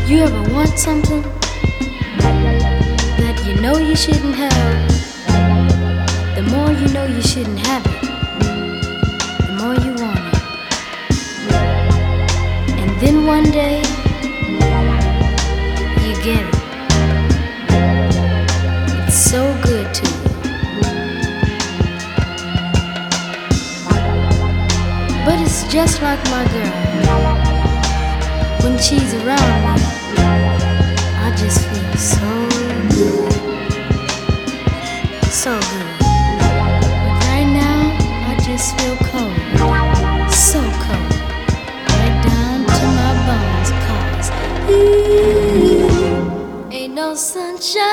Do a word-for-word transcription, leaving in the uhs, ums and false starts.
You ever want something that you know you shouldn't have? The more you know you shouldn't have it, the more you want it. And then one day, you get it. It's so good to you. But it's just like my girl. When she's around me, I just feel so good. So good. But right now, I just feel cold. So cold. Right down to my bones, 'cause ooh, ain't no sunshine